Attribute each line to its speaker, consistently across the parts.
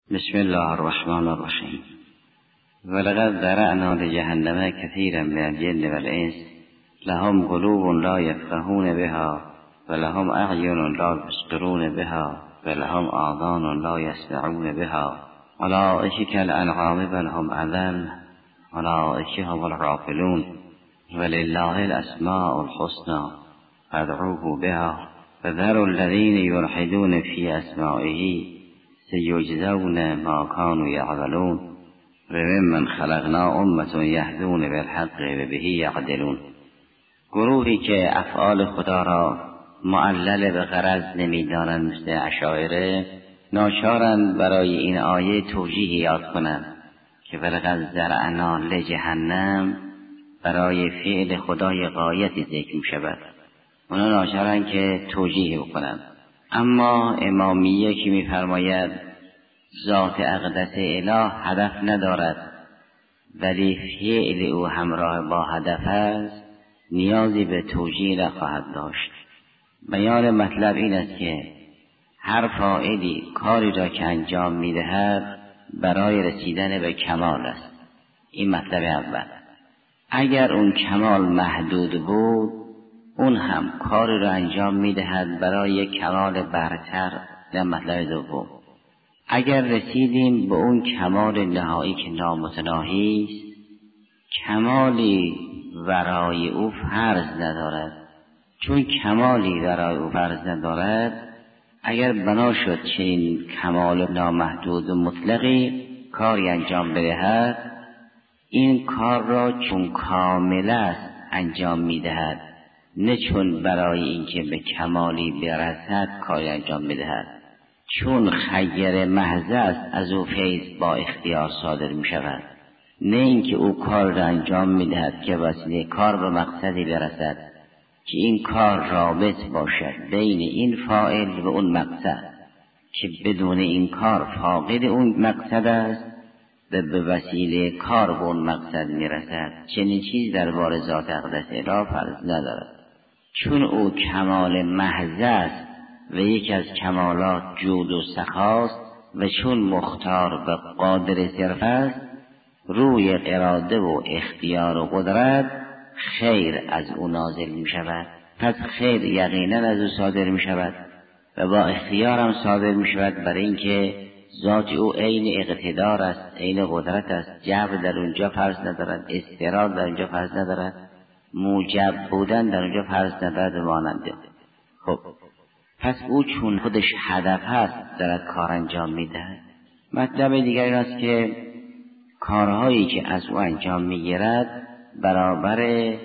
Speaker 1: بسم الله الرحمن الرحیم. ولقد ذرأنا لجهنم كثيرا من الجن والإنس لهم قلوب لا يفقهون بها ولهم أعين لا يبصرون بها ولهم آذان لا يسمعون بها أولئك كالأنعام بل هم أضل أولئك هم الغافلون ولله الأسماء الحسنى فادعوه بها فذروا الذين يلحدون في أسمائه سيجزون ما كانوا يعملون وممن خلقنا أمة يهدون بالحق وبه يعدلون. گروهی که افعال خدا را معلل به غرض نمی‌دانند مثل اشاعره، ناچارند برای این آیه توجیه یاد کنند که ولقد ذرأنا لجهنم برای فعل خدای غایتی ذکر می‌شود. اونا ناچارند که توجیه بکنند. اما امامیه که می‌فرماید ذات اقدس اله هدف ندارد ولی فعل او همراه با هدف است، نیازی به توجیه نخواهد داشت. بیان مطلب این است که هر فاعلی کاری را که انجام می‌دهد برای رسیدن به کمال است. این مطلب اول. اگر اون کمال محدود بود، اون هم کاری را انجام می‌دهد برای کمال برتر. در مطلب دوم، اگر رسیدیم به اون کمال نهایی که نامتناهی است، کمالی ورای او فرض ندارد. چون کمالی ورای او فرض ندارد، اگر بنا شد چنین کمال نامحدود و مطلقی کاری انجام بدهد، این کار را چون کامل است انجام می‌دهد، نه چون برای اینکه به کمالی برسد کاری انجام بدهد. چون خیر محض است از او فیض با اختیار صادر می شود، نه اینکه او کار را انجام می دهد که وسیله کار به مقصدی برسد که این کار رابط باشد بین این فاعل و اون مقصد، که بدون این کار فاقد اون مقصد است و به وسیله کار به اون مقصد می رسد. چنین چیز درباره ذات اقدس اله فرض ندارد. چون او کمال محض است و یکی از کمالات جود و سخاست و چون مختار و قادر صرف است، روی اراده و اختیار و قدرت خیر از او نازل می شود. پس خیر یقینا از او صادر می شود و با اختیار هم صادر می شود، برای اینکه ذات او عین اقتدار است، عین قدرت است. جبر در اونجا فرض ندارد، استقرار در اونجا فرض ندارد، موجب بودن در اونجا فرض ندارد و ماننده. خب پس او چون خودش هدف هست دارد کار انجام میدهد. مطلب دیگر این است که کارهایی که از او انجام میگیرد برابر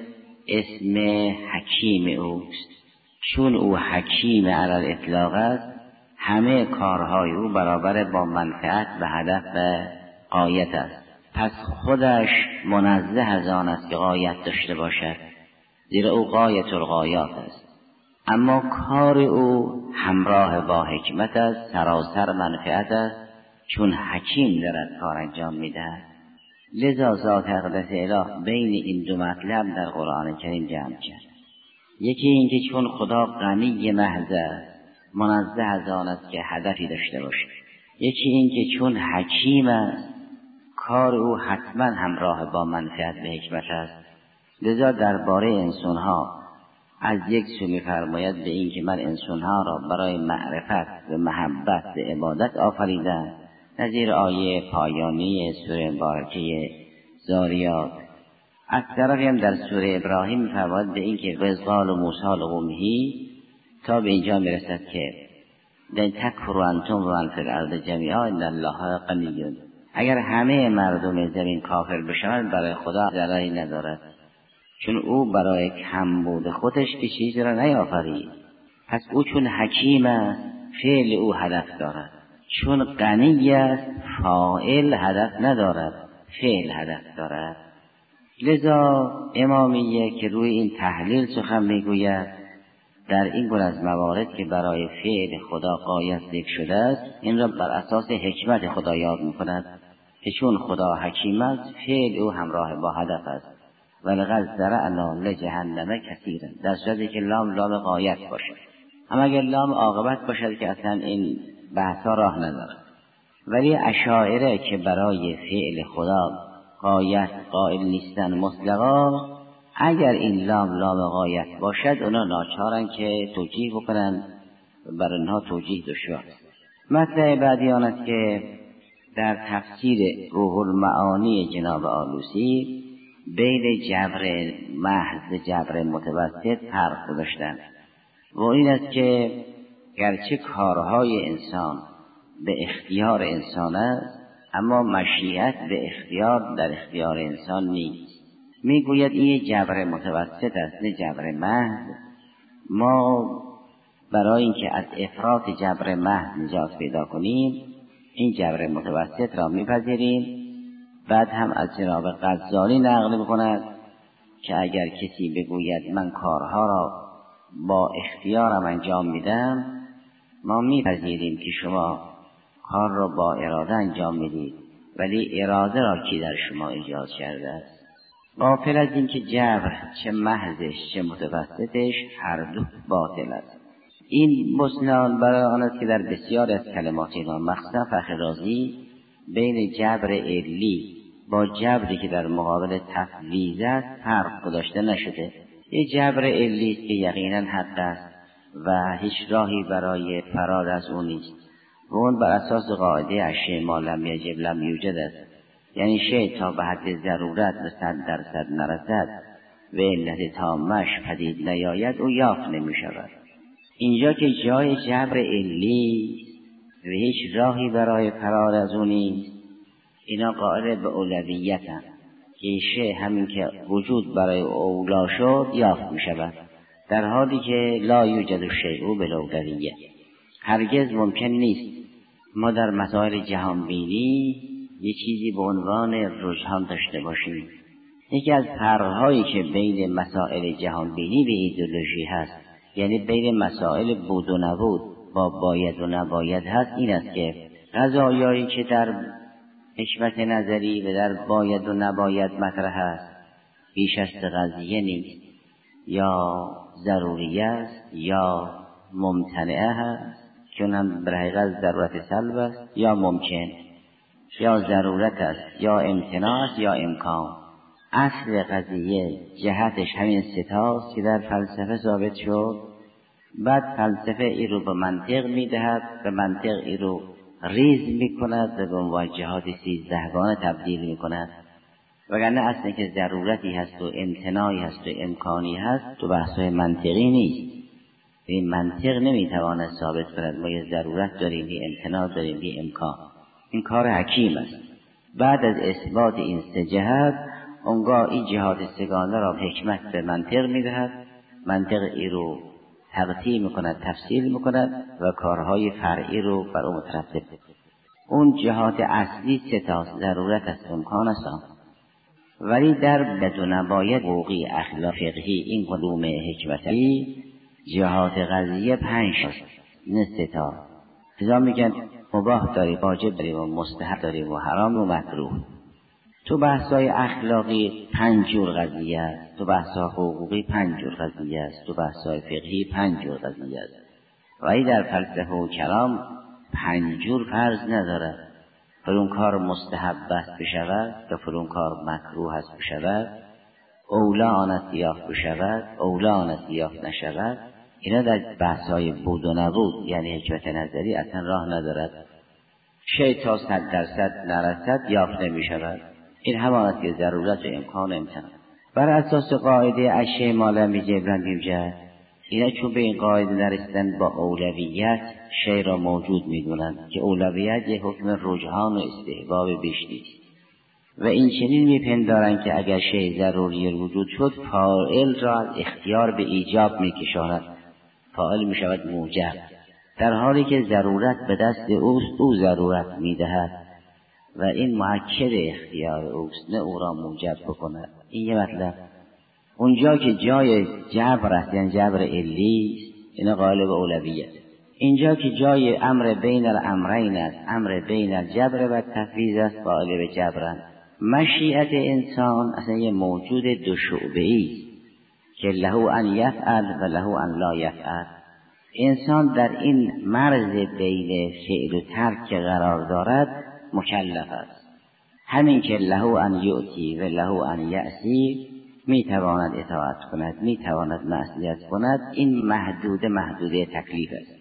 Speaker 1: اسم حکیم اوست. چون او حکیم علی الاطلاق است، همه کارهای او برابر با منفعت و هدف و غایت است. پس خودش منزه از آن است که غایت داشته باشد، زیرا او غایت الغایات است. اما کار او همراه با حکمت است، سراسر منفعت است، چون حکیم دارد کار انجام میدهد. لذا ذات اقدس اله بین این دو مطلب در قرآن کریم جمع کرد. یکی این که چون خدا غنی محض است، منزه از آن است که هدفی داشته باشد. یکی این که چون حکیم است، کار او حتما همراه با منفعت و حکمت است. لذا درباره انسانها از یک سو می‌فرماید به این که من انسانها را برای معرفت و محبت و عبادت آفریدم، نظیر آیه پایانی سوره مبارکه ذاریات. از طرفی هم در سوره ابراهیم می‌فرماید به این که وَإِذْ قَالَ مُوسَىٰ لِقَوْمِهِ، تا به اینجا میرسد که لَئِن تَكْفُرُوا أَنتُمْ وَمَنْ فِی الْأَرْضِ جَمِیعًا إِنَّ اللَّهَ غَنِیٌّ. اگر همه مردم زمین کافر بشوند برای خدا ضرری ندارد، چون او برای کمبود خودش که چیزی را نیافرید. پس او چون حکیم است، فعل او هدف دارد. چون غنی است، فاعل هدف ندارد، فعل هدف دارد. لذا امامیه که روی این تحلیل سخن میگوید، در این گونه از موارد که برای فعل خدا غایت ذکر شده است، این را بر اساس حکمت خدا یاد میکند که چون خدا حکیم است، فعل او همراه با هدف است. ولقد ذرأنا لجهنم کثیرا، در صورتی که لام غایت باشد. اما اگر لام عاقبت باشد که اصلا این بحثا راه ندارد. ولی اشاعره که برای فعل خدا غایت قائل نیستن مطلقا، اگر این لام غایت باشد اونا ناچارن که توجیه بکنن، برای اونها توجیه دشوار. مطلب بعدی آن است که در تفسیر روح المعانی جناب آلوسی بین جبر محض جبر متوسط فرق گذاشتند و این است که گرچه کارهای انسان به اختیار انسان است، اما مشیت به اختیار در اختیار انسان نیست. میگوید این جبر متوسط است نه جبر محض. ما برای اینکه از افراط جبر محض نجات پیدا کنیم این جبر متوسط را میپذیریم. بعد هم از جناب غزالی نقل میکند که اگر کسی بگوید من کارها را با اختیارم انجام میدم، ما میپذیریم که شما کار را با اراده انجام میدید، ولی اراده را کی در شما ایجاد کرده است؟ غافل از این که جبر چه محضش چه متوسطش هر دو باطل است. این بسیار برای آن است که در بسیار از کلمات اینا مخصوصا فخر رازی بین جبر علی با جبری که در مقابل تفویض است فرق گذاشته نشده. این جبر علی است که یقینا حق است و هیچ راهی برای فرار از اون نیست و اون بر اساس قاعده اشیاء ما لم یجب لم یوجد است. یعنی شیء تا به حد ضرورت به 100% نرسد و علت تامش پدید نیاید او یافت نمی شود. اینجا که جای جبر علی و هیچ راهی برای فرار از اون نیست، اینا قائل به اولویت هم که شیء همین که وجود برای اولا شد یافت می شود، در حالی که لا یوجد شیء بالاولویه. هرگز ممکن نیست ما در مسائل جهانبینی یه چیزی به عنوان رجحان داشته باشیم. یکی از فرق‌هایی که بین مسائل جهانبینی و ایدئولوژی هست، یعنی بین مسائل بود و نبود با باید و نباید هست، این است که قضایایی که در حکمت نظری و در باید و نباید مطرح است بیش از قضیه نیست، یا ضروری است یا ممتنعه هست که اونم در حقیقت ضرورت سلب است، یا ممکن، یا ضرورت است یا امتناع است یا امکان. اصل قضیه جهتش همین ستاست که در فلسفه ثابت شد. بعد فلسفه ای رو به منطق میدهد، به منطق ای رو ریز میکند و به موجهات 13گانه تبدیل میکند. وگرنه اصلا که ضرورتی هست و امتناعی هست و امکانی هست تو بحث‌های منطقی نیست. این منطق نمیتواند ثابت کند ما یه ضرورت داریم، یه امتناع داریم، یه امکان. این کار حکیم است. بعد از اثبات این سه جهت اونگاه این جهات سگانه را حکمت به منطق میدهد، منطق ای رو تقطیع میکند، تفصیل میکند و کارهای فرعی رو بر اون مترتب. اون جهات اصلی سه تاست: ضرورت است، امکان است. ولی در بدون باید حقوقی اخلاق فقهی این علوم حکمتی جهات قضیه 5 است نه 3 تا. لذا میگن مباح داریم، واجب داریم و مستحب داریم و حرام و مکروه. تو بحث‌های اخلاقی 5 جور قضیه است، تو بحث‌های حقوقی 5 جور قضیه است، تو بحث‌های فقهی 5 جور قضیه است. ولی در فلسفه و کلام 5 جور فرض ندارد. فلان کار مستحب است بشود و فلان کار مکروه است بشود، اولا آن است یافت بشود، اولا آن است یافت نشود. اینا در بحث‌های بود و نبود یعنی حکمت نظری اصلا راه ندارد. شیء تا 100% نرسد یافت نمی‌شود. این همان است که ضرورت و امکان و امتناع. بر اساس قاعده اشیاء ما لم یجب لم یوجد، اینا چون به این قاعده نرسیدن با اولویت شیء را موجود می‌دونند که اولویت یک حکم رجحان و استحباب بیش نیست و این چنین میپندارند که اگر شیء ضروری وجود شد فاعل را از اختیار به ایجاب میکشاند، فاعل میشود موجب، در حالی که ضرورت به دست اوست، او ضرورت میدهد و این مؤکد اختیار اوست، نه او را موجب بکند. این یه مطلب. اونجا که جای جبر است یعنی جبر علی است، اینا قائل به اولویت. اینجا که جای امر بین الامرین است، امر بین الجبر و تفویض است، قائل به جبرند. مشیت انسان اصلا یه موجود دو شعبه‌ای است که له ان یفعل و له ان لا یفعل. انسان در این مرز بین فعل و ترک که قرار دارد مکلف است. همین که له ان یؤتی و له ان یأسی، میتواند اطاعت کند، میتواند معصیت کند، این محدوده تکلیف است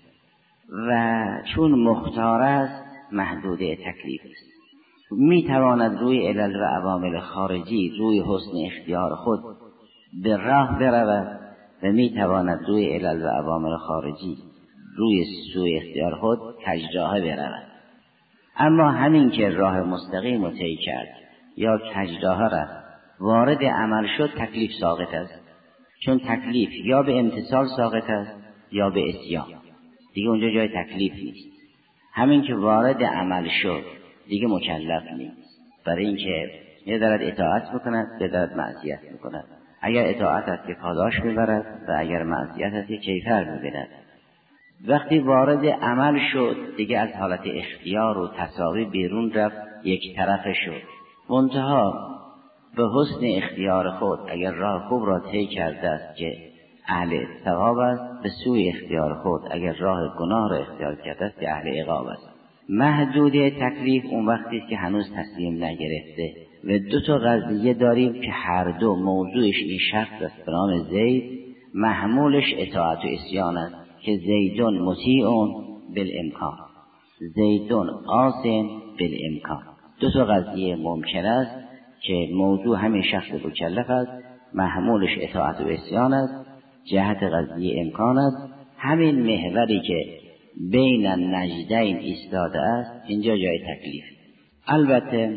Speaker 1: و چون مختار است محدوده تکلیف است. میتواند روی علل و عوامل خارجی، روی حسن اختیار خود به راه برود و میتواند روی علل و عوامل خارجی، روی سوء اختیار خود کجراه برود. اما همین که راه مستقیم رو طی کرد یا کجراه رفت، وارد عمل شد، تکلیف ساقط است. چون تکلیف یا به امتثال ساقط است یا به عصیان، دیگه اونجا جای تکلیف نیست. همین که وارد عمل شد دیگه مکلف نیست، برای اینکه یه دارد اطاعت بکند، یه دارد معصیت بکند. اگر اطاعت است که پاداش میبرد و اگر معصیت است که کیفر میبرد. وقتی وارد عمل شد دیگه از حالت اختیار و تساوی بیرون رفت، یک طرفه شد. منتها به حسن اختیار خود اگر راه خوب را طی کرده است که اهل ثواب است، به سوی اختیار خود اگر راه گناه را اختیار کرده است که اهل عقاب است. محدوده تکلیف اون وقتی است که هنوز تصمیم نگرفته و دو تا قضیه داریم که هر دو موضوعش این شخص است به نام زید، محمولش اطاعت و عصیان است که زیدون مطیعون بالامکان، زیدون عاصٍ بالامکان. دو تا قضیه ممکن است که موضوع همین شخص مکلف است، محمولش اطاعت و عصیان است، جهت قضیه امکان است. همین محوری که بین النجدین ایستاده است اینجا جای تکلیف. البته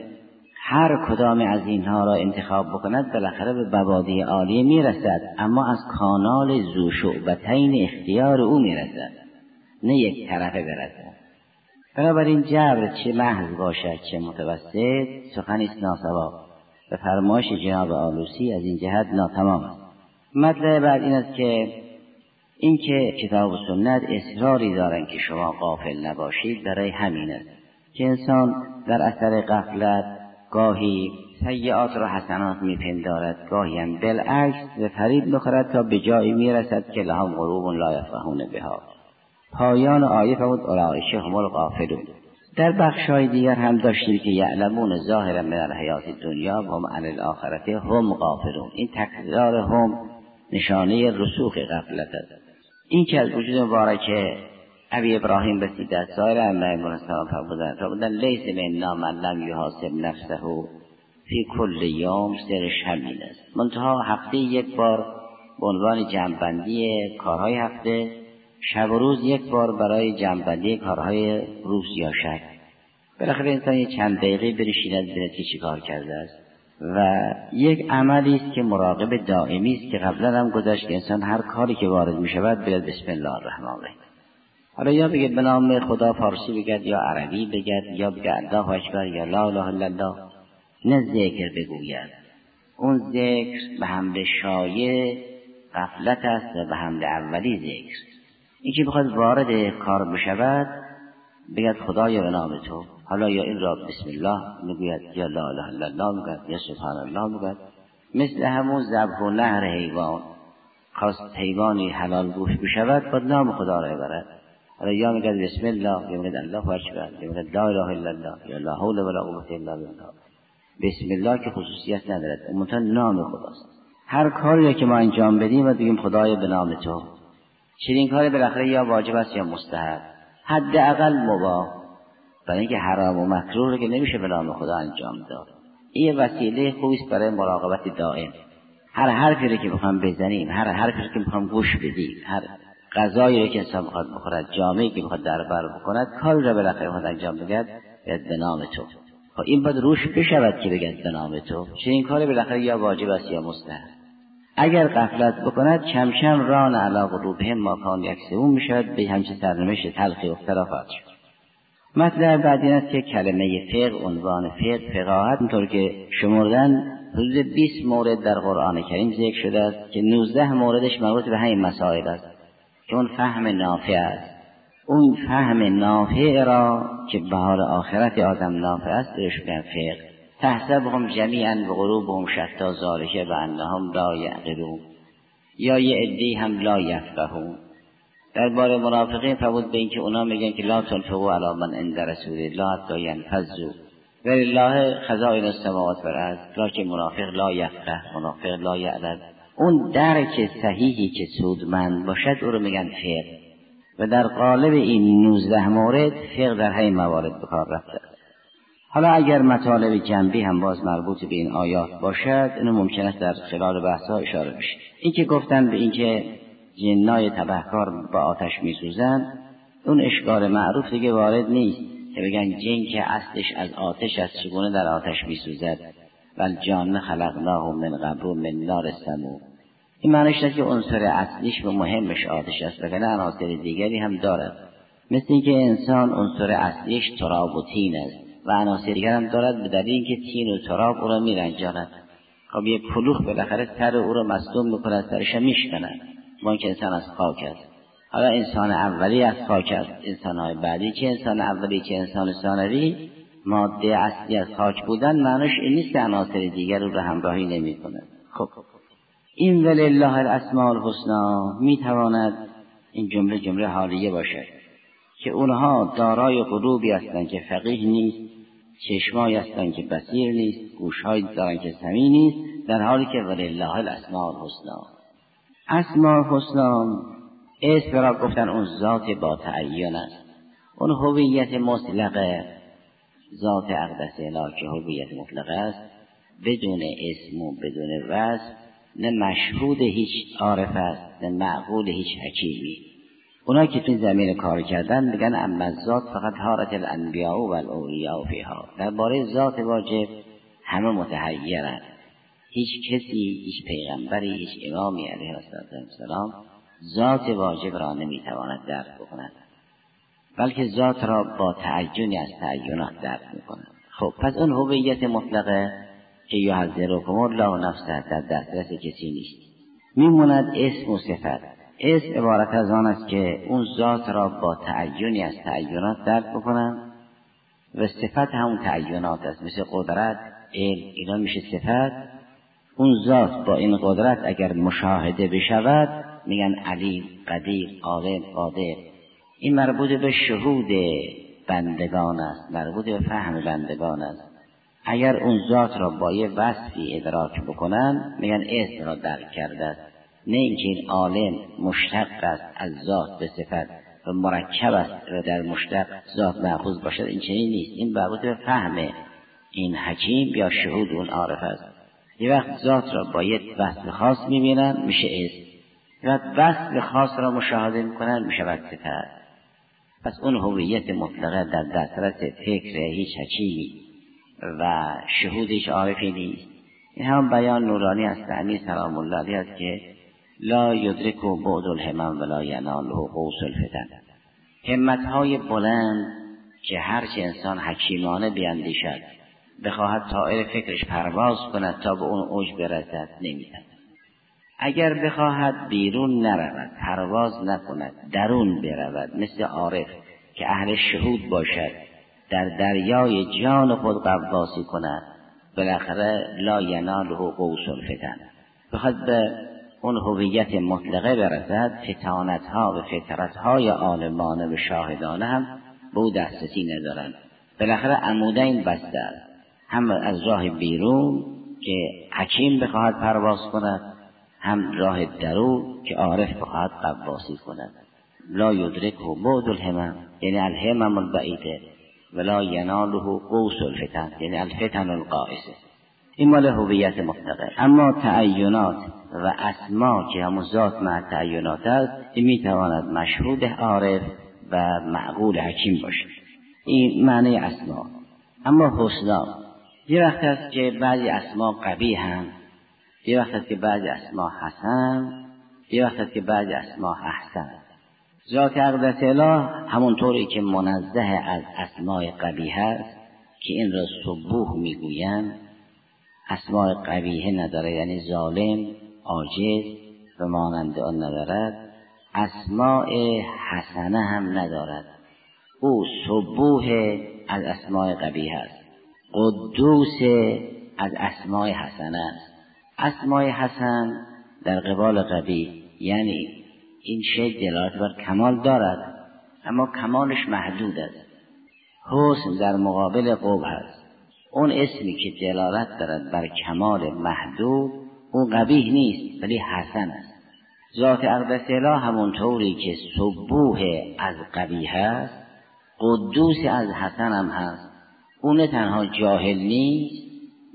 Speaker 1: هر کدام از اینها را انتخاب بکند بالاخره به مبادی عالیه میرسد، اما از کانال ذو شعبتین اختیار او میرسد، نه یک طرفه برسد. بنابراین جبر چه محض باشد چه متوسط سخنی است ناصواب و فرمایش جناب آلوسی از این جهت ناتمام است. مطلب بعد این است که این که کتاب و سنت اصراری دارند که شما غافل نباشید، برای همین است که انسان در اثر غفلت گاهی سیئات را حسنات میپندارد، گاهی هم بالعکس و فریب میخورد تا به جایی میرسد که لهم قلوب لا یفقهون بها. پایان آیه فرمود اولئک هم الغافلون. در بخش‌های دیگر هم داشتیم که یعلمون ظاهرا من الحیات الدنیا و هم عن الاخرة هم غافلون. این تکرار هم نشانه رسوخ غفلت است. این که از وجود مبارک ابی ابراهیم بسیده است، سایر ائمه منصفان فرمودند لیس منا من لم یحاسب نفسه فی کل یوم، سرش همین است. منتها هفته یک بار به عنوان جمع‌بندی کارهای هفته، شب و روز یک بار برای جمع‌بندی کارهای روز یا شب. بالاخره انسان یک چند دقیقه بنشیند ببیند که چی کار کرده است و یک عملی است که مراقب دائمی است که قبلا هم گذشت که انسان هر کاری که وارد می شود بگه بسم الله الرحمن الرحیم. حالا یا بگه به نام خدا، فارسی بگه یا عربی بگه یا بگه الله اکبر یا لا اله الا الله، نه ذکر بگوید. اون ذکر به حمد شایع غفلت است و به حمد اولی ذکر. این که بخواد وارد کار بشود بگه خدایا به نام تو، حالا یا این را بسم الله میگوید یا لا اله الا الله میگوید یا سبحان الله میگوید. مثل همون ذبح و نحر حیوان، خواست حیوانی حلال گوش بشود باید نام خدا را ببرد. حالا یا میگه بسم الله یا میگه الله اکبر یا میگه لا اله الا الله یا لا حول ولا قوة الا بالله. بسم الله که خصوصیت ندارد، منتها نام خداست. هر کاری که ما انجام بدیم و بگیم خدایا به نام تو، چنین کاری بالاخره یا واجب است یا مستحب، حداقل مباح، برای اینکه حرام و مکروه رو که نمیشه به نام خدا انجام داد. این وسیله خوبی است برای مراقبت دائم. هر حرفی رو که بخوام بزنیم، هر حرفی رو که بخوام گوش بدیم، هر غذایی رو که انسان بخواد بخورد، جامه‌ای که بخواد در بر بکند، کاری رو بالاخره بخواد انجام بده به نام تو. خب این باید روش بشود که بگه به نام تو. چنین کاری بالاخره یا واجب است یا مستحب. اگر غفلت بکند کم کم ران علی قلوبهم ما کانوا یکسبون میشود، به همچین سرنوشت تلخی افتاد شد. مطلب بعد این است که کلمه فقه، عنوان فقه، فقاهت، اینطور که شمردن حدود 20 مورد در قرآن کریم ذکر شده است که 19 موردش مربوط به همین مسائل است که اون فهم نافع است. اون فهم نافع را که به حال آخرت آدم نافع است بهش میگن فقه. تحسبهم جمیعا و قلوبهم شتی ذالک بانهم لا یعقلون، یا یه عده‌ای هم لا یفقهون. درباره منافقین فرمود به اینکه اونا میگن که لا تنفقوا علی من عند رسول الله حتی ينفضوا ولله خزائن السماوات والارض، لکن منافق لا یفقه، منافق لا یعلم. اون درک صحیحی که سودمند باشد او رو میگن فقه، و در قالب این 19 مورد فقه در همین موارد به کار رفته. حالا اگر مطالب جنبی هم باز مربوط به این آیات باشد، اینو ممکن است در خلال بحث‌ها اشاره بشه. این که گفتن به اینکه جنای تبهکار با آتش میسوزند، اون اشکال معروف دیگه وارد نیست که بگن جن که اصلش از آتش است چگونه در آتش میسوزد، والجان خلقناه من قبل من نار السموم. این معنیش است که عنصر اصلیش و مهمش آتش است، وگرنه عناصر دیگری هم دارد. مثل اینکه انسان عنصر اصلیش تراب و طین است و عناصر دیگر هم دارد، به دلیل اینکه طین و تراب او را میرنجاند. خب یک کلوخ بالاخره سر او را مصدوم میکند، سرش میشکند. ما اینکه انسان از خاک است، حالا انسان اولی از خاک است، انسان‌های بعدی چه انسان اولی چه انسان ثانوی ماده اصلی از خاک بودن معنیش این نیست که عناصر دیگر رو همراهی نمی‌کند. خب این ولله الاسماء الحسنی میتواند این جمله حالیه باشد که اونها دارای قلوبی هستند که فقیه نیست، چشمایی هستند که بصیر نیست، گوش‌هایی دارند که سمیع نیست، در حالی که ولله الاسماء الحسنی. اسماء الحسنی اسم را گفتن اون ذات با تعین است، اون هویت مطلقه، ذات اقدس اله که هویت مطلقه است، بدون اسم و بدون وصف، نه مشهود هیچ عارف است نه معقول هیچ حکیمی. اونا که تو زمین کار کردن میگن اما ذات فقط حارت الانبیاء و الاولیاء فیها. درباره ذات واجب همه متحیرند، هیچ کسی، هیچ پیغمبری، هیچ امامی علیه السلام ذات واجب را نمیتواند درک بکند، بلکه ذات را با تعینی از تعینات درک میکند. خب پس اون هویت مطلقه که یحذرکم الله نفسه در دسترس کسی نیست، میموند اسم و صفت. اسم عبارت از آن است که اون ذات را با تعینی از تعینات درک بکنند و صفت همون تعینات است، مثل قدرت، علم، اینا میشه صفت. اون ذات با این قدرت اگر مشاهده بشود میگن علیم، قدیر، عالم، قادر. این مربوط به شهود بندگان است، مربوط به فهم بندگان است. اگر اون ذات را با یه وصفی ادراک بکنن میگن اسم را درک کرده است، نه اینکه این عالم مشتق است از ذات به صفت و مرکب است و در مشتق ذات مأخوذ باشد. این چنین نیست، این مربوط به فهم این حکیم یا شهود اون عارف است. یه وقت ذات را با یک وصف خاص میبینن میشه اسم، یه وقت وصف خاص را مشاهده میکنن میشود صفت. پس اون هویت مطلقه در دسترس فکر هیچ حکیمی و شهود هیچ عارفی نیست. این هم بیان نورانی از تعمی سلام الله علیه است که لا یدرک بعد الهمم ولا یناله قوس الفتن. همتهای بلند که هرچه انسان حکیمانه بیندیشد بخواهد طائر فکرش پرواز کند تا به اون اوج برسد نمیتواند. اگر بخواهد بیرون نرود، پرواز نکند، درون برود، مثل عارف که اهل شهود باشد، در دریای جان خود غواصی کند، بالاخره لا یناله قوس الفتن. بخواد به اون هویت مطلقه برسد، فتانتها و فترتهای عالمانه و شاهدانه هم به او دسترسی ندارند. بالاخره عمودین بسته است، هم از راه بیرون که حکیم بخواهد پرواز کند، هم راه درون که عارف بخواهد غواصی کند. لا یدرک بعد الهمم یعنی الهمم البعیده ولا یناله قوس الفتن یعنی الفتن القائسه. این مال هویت مطلقه. اما تعینات و اسما که همون ذات مع تعینات است، این میتواند مشهود عارف و معقول حکیم باشد. این معنی اسما. اما حسنا یه وقت است که بعضی اسما قبیح هم، یه وقت است که بعضی اسما حسن، یه وقت است که بعضی اسما احسن. ذات اقدس اله همونطوری که منزه از اسماء قبیح است که این را سبوح میگویند، اسماء قبیح نداره، یعنی ظالم، عاجز و مانند آن ندارد. اسماء حسنه هم ندارد، او سبوح از اسماء قبیح است، قدوس از اسماء حسنه است. اسماء حسن در قبال قبیح، یعنی این شی دلالت بر کمال دارد، اما کمالش محدود است. حسن در مقابل قبح است. اون اسمی که دلالت دارد بر کمال محدود، او قبیح نیست ولی حسن است. ذات اقدس اله همونطوری که سبوح از قبیح است، قدوس از حسن هم هست. اون نه تنها جاهل نیست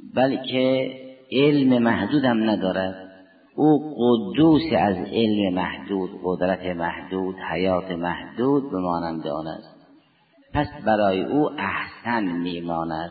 Speaker 1: بلکه علم محدود هم ندارد. او قدوس از علم محدود، قدرت محدود، حیات محدود به مانند آن است. پس برای او احسن میماند.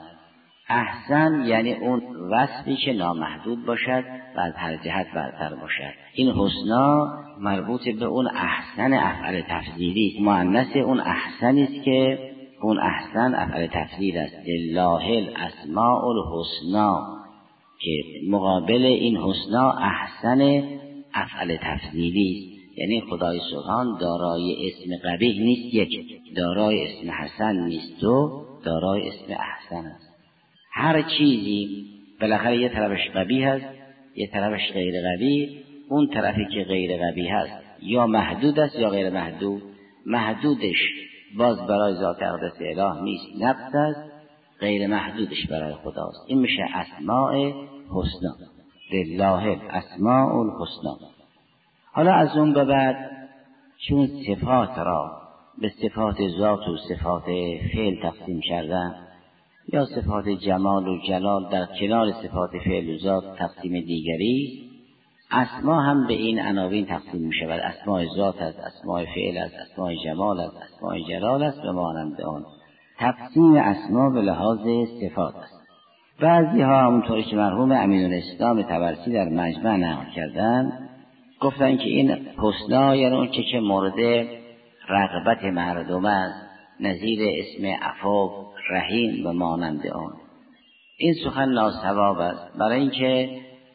Speaker 1: احسن یعنی اون وصفی که نامحدود باشد و از هر جهت برتر باشد. این حسنا مربوط به اون احسن افعل تفضیلی است. مؤنث اون احسنی است که اون احسن افعل تفضیل است. لله الاسماء الحسنا، که مقابل این حسنا احسن افعل تفضیلی است. یعنی خدای سبحان دارای اسم قبیح نیست، یک دارای اسم حسن نیست، دو دارای اسم احسن است. هر چیزی بالاخره یه طرفش قبیح است، یه طرفش غیر قبیح. اون طرفی که غیر قبیح است یا محدود است یا غیر محدود. محدودش باز برای ذات اقدس اله نیست، نقص است. غیر محدودش برای خداست. این میشه اسماء حسنا، لله الاسماء الحسنا. حالا از اون به بعد چون صفات را به صفات ذات و صفات فعل تقسیم کردن، یا صفات جمال و جلال در کنار صفات فعل و ذات تقسیم دیگری، اسما هم به این عناوین تقسیم می شود. اسماء ذات است، اسماء فعل است، اسماء جمال است، اسماء جلال است و مانند آن. تقسیم اسما به لحاظ صفات است. بعضی ها همونطوری که مرحوم امین‌الاسلام طبرسی در مجمع نقل کردن، گفتن که این حسنا یعنی اون که مورد رغبت مردم است، نظیر اسم عفو، رحیم و مانند آن. این سخن ناصواب است، برای اینکه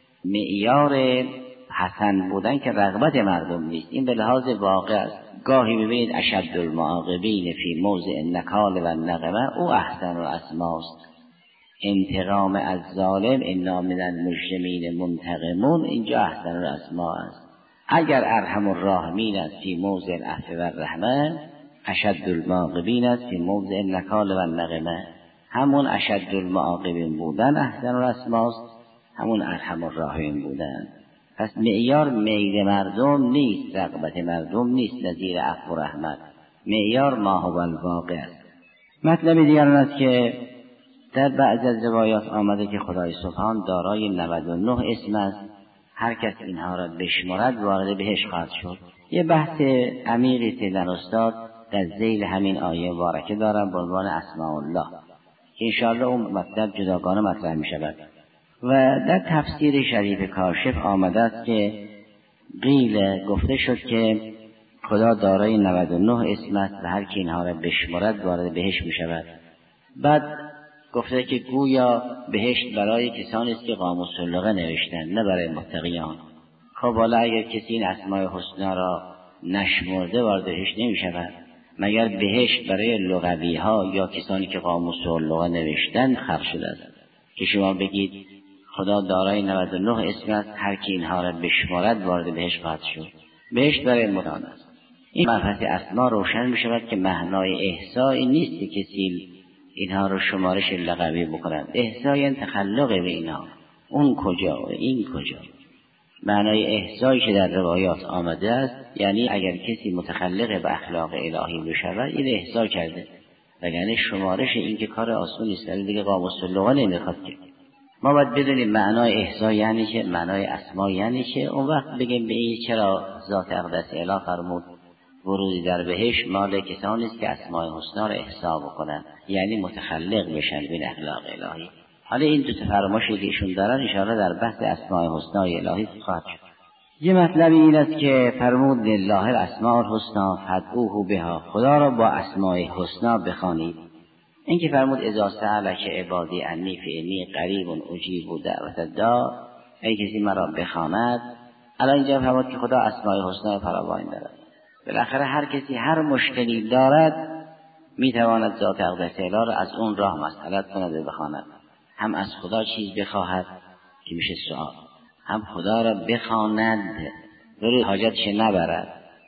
Speaker 1: معیار حسن بودن که رغبت مردم نیست. این به لحاظ واقع است. گاهی ببینید اشد المعاقبین فی موضع النکال و النقمه، او احسن الاسماست. انتقام از ظالم انا من المجرمین منتقمون، اینجا احسن الاسما است. اگر ارحم الراحمین است فی موضع العفو و الرحمه، اشد المعاقبین است فی موضع النکال و النقمه. همون اشد المعاقبین بودن احسن الاسماست، همون ارحم الراحمین بودن. پس معیار میل مردم نیست، رغبت مردم نیست نظیر عفو و رحمت. معیار ما هو الواقع است. مطلب دیگر است که در بعضی از روایات آمده که خدای سبحان دارای 99 اسم است. هر کس اینها را بشمارد وارد بهشت خواهد شد. یه بحث عمیقی سیدن استاد در ذیل همین آیه مبارکه دارم به عنوان اسماء الله که انشاءالله اون مطلب جداگانه مطرح می شود. و در تفسیر شریف کاشف آمده است که قیل گفته شد که خدا دارای 99 اسم است و هر کی اینها را بشمارد وارد بهشت می شود. بعد گفته که گویا بهشت برای کسانی است که قاموس اللغه نوشتن، نه برای متقیان. خب حالا اگر کسی این اسماء حسنا را نشمرده وارد بهشت نمی شود، مگر بهشت برای لغوی ها یا کسانی که قاموس اللغه نوشتن خلق شده است که شما بگید خدا دارای 99 اسم است، هر کی اینها را بشمارد وارد بهشت خواهد شد. بهشت برای متقیان است. این مبحث اسما روشن می شود که معنای احصایی نیست که کسی اینها رو شمارش لغوی بکنند. احصای تخلق به اینها، اون کجا و این کجا. معنای احصایی که در روایات آمده است یعنی اگر کسی متخلق به اخلاق الهی بشود این احصا کرده، وگرنه شمارش این که کار آسون نیست. دیگه قاموس اللغه نمیخواد که ما باید بدونیم معنای احصا یعنی چه، معنای اسما یعنی چه. اون وقت بگیم به این چرا ذات اقدس اله فرمود ورودی در بهشت مال کسانی است که اسماء حسنا را احصا بکنند، یعنی متخلق بشن به اخلاق الهی. حالا این دو فرمایشی که ایشون دارن ان شاءالله در بحث اسماء حسنا الهی خواهد شد. یه مطلب این است که فرمود لله الاسماء الحسنا فادعوه بها، خدا را با اسماء حسنا بخوانید. این که فرمود اذا سألک عبادی انی فانی قریب اجیب دعوت الداع، ای کسی مرا بخواند. الان اینجا فرمود که خدا اسماء حسنا فراوان دارد. بالاخره هر کسی هر مشکلی دارد میتواند ذات اقدس اله را از اون راه مسئلت کند و بخواند. هم از خدا چیز بخواهد که میشه سوال، هم خدا را بخواند ولی حاجتش نبرد،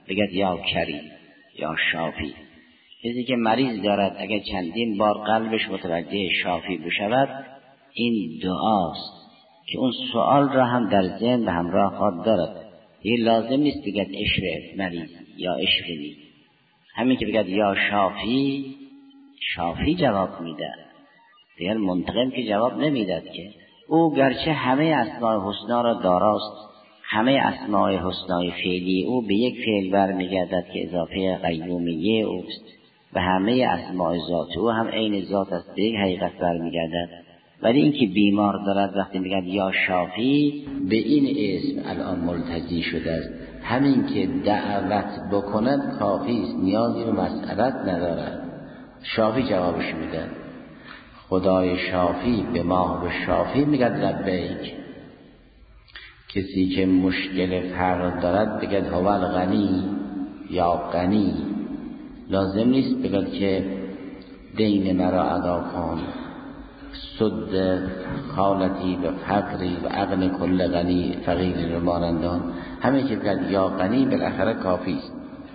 Speaker 1: بگد یا کریم یا شافی. کسی که مریض دارد اگر چندین بار قلبش متوجه شافی بشود، این دعاست که اون سوال را هم در ذهن به همراه خود دارد. یه لازم نیست بگد اشف مریض یا اشفنی، همین که بگد یا شافی، شافی جواب میده. دیگر منتقم که جواب نمیداد که او گرچه همه اسماء حسنا را داراست، همه اسماء حسنای فعلی او به یک فعل برمیگردد که اضافه قیومیه اوست، و همه اسماء ذات او هم عین ذات است، به یک حقیقت برمیگردد. ولی این که بیمار دارد وقتی میگن یا شافی، به این اسم الان ملتجی شده است. همین که دعوت بکند کافی است، نیازی به مسئلت ندارد، شافی جوابش میده. خدای شافی به ما به شافی میگد لبیک. کسی که مشکل فقر دارد بگد هو الغنی یا غنی، لازم نیست بگد که دین مرا ادا کن، سد خالتی و فقری و اغن کل غنی فقیر و مانندان. همه که بگد یا غنی بالاخره کافی است.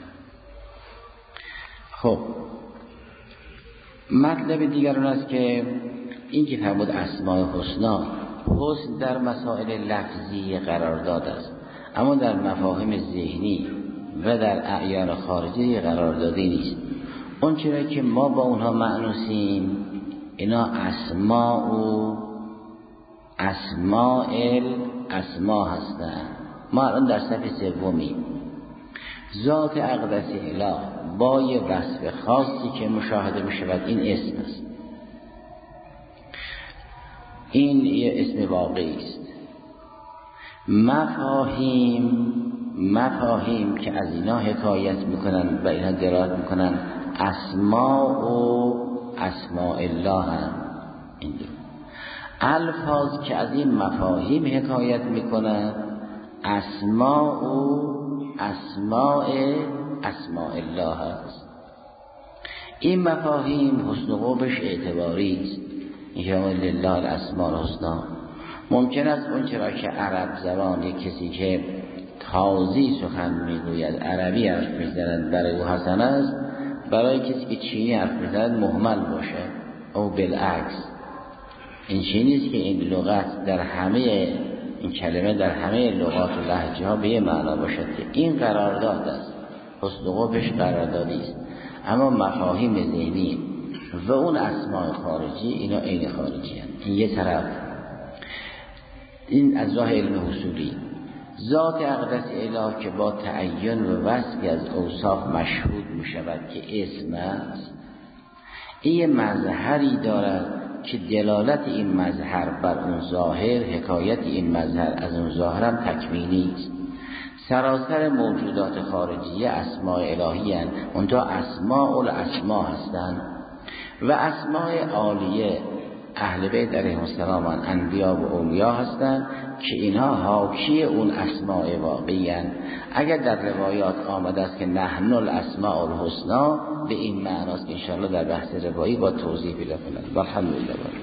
Speaker 1: خب مطلب دیگر اون است که این که فرمود اسماء حسنا، حسن در مسائل لفظی قرارداد است، اما در مفاهیم ذهنی و در اعیان خارجی قراردادی نیست. اون چرا که ما با اونها مأنوسیم، اینا اسماء و اسماء هستند. ما الان در صفحه سومی. ذات اقدس اله با یه وصف خاصی که مشاهده می شود، این اسم است. این یه اسم واقعی است. مفاهیم که از اینا حکایت میکنن و اینا دلالت میکنن، اسماء الله هم این دو. الفاظ که از این مفاهیم حکایت میکنن، اسماء الله هست. این مفاهیم حسن قوبش اعتباری است. یا لله الاسماء الحسنا. ممکن است اون چرا که عرب زبان کسی که تازی سخن میگوید عربی حرف میزند برای او حسن است، برای کسی که چینی حرف میزند مهمل باشه، او بالعکس. این چیزی نیست که این لغت در همه این کلمه در همه لغات و لهجه ها به یه معنا باشد که این قرارداد است، حسن قوبش قراردادی است. اما مفاهیم ذهنی و اون اسماء خارجی، اینا عین خارجی هست. این یه طرف، این از راه علم حصولی. ذات اقدس اله که با تعین و وصفی از اوصاف مشهود می شود که اسم است، این مظهری دارد که دلالت این مظهر بر اون ظاهر، حکایت این مظهر از اون ظاهر هم تکوینی است. سراسر موجودات خارجیه اسماء الهی هستند، اونجا اسماء الاسماء هستند. و اسماء عالیه اهل بیت علیهم السلام انبیا و اولیا هستند که اینها حاکی اون اسماء واقعی هستند. اگر در روایات آمده است که نحن الاسماء الحسنا، به این معناست که انشاءالله در بحث روایی با توضیح پیدا کنند. والحمدلله.